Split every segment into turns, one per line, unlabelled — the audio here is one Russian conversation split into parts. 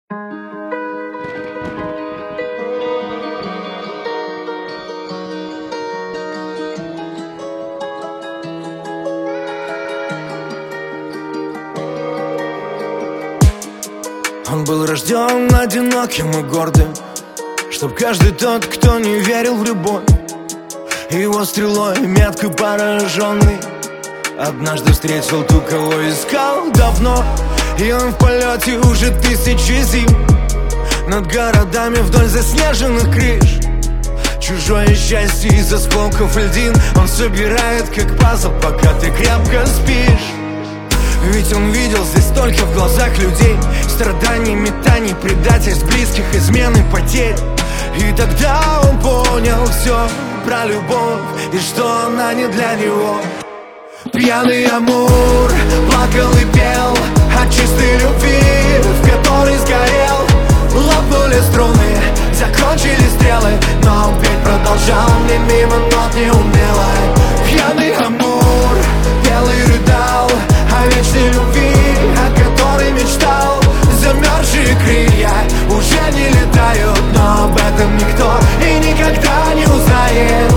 Он был рожден одиноким и гордым, чтоб каждый тот, кто не верил в любовь, его стрелой метко пораженный однажды встретил ту, кого искал давно. И он в полете уже тысячи зим над городами вдоль заснеженных крыш. Чужое счастье из осколков льдин он собирает как пазл, пока ты крепко спишь. Ведь он видел здесь только в глазах людей страданий, метаний, предательств близких, измены, потерь. И тогда он понял все про любовь и что она не для него. Пьяный Амур плакал и пел от чистой любви, в которой сгорел. Лопнули струны, закончились стрелы, но он петь продолжал мне мимо нот неумело. Пьяный Амур пел и рыдал о вечной любви, о которой мечтал. Замерзшие крылья уже не летают, но об этом никто и никогда не узнает.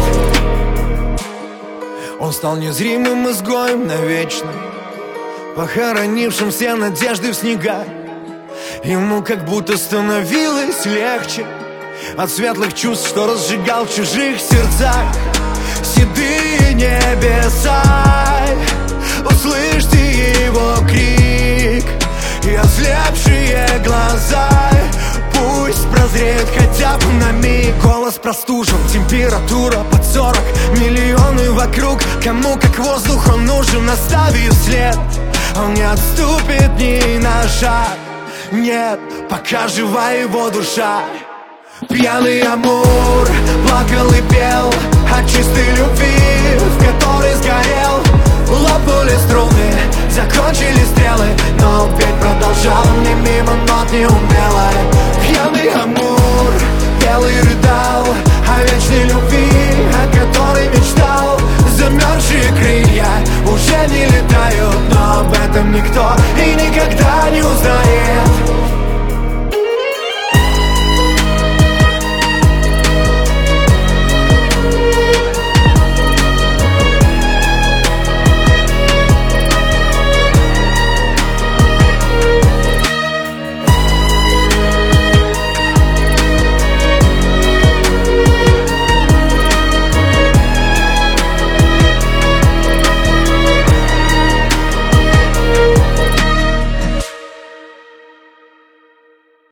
Он стал незримым изгоем навечно, похоронившим все надежды в снегах. Ему как будто становилось легче от светлых чувств, что разжигал в чужих сердцах. Седые небеса, услышьте его крик, и ослепшие глаза пусть прозреют хотя бы на миг. Голос простужен, температура под 40, миллионы вокруг, кому как воздух он нужен. Оставив след, он не отступит ни на шаг, нет, пока жива его душа. Пьяный Амур плакал и пел от чистой любви, в которой сгорел. Лопнули струны, закончились стрелы, но он петь продолжал мне мимо нот неумело.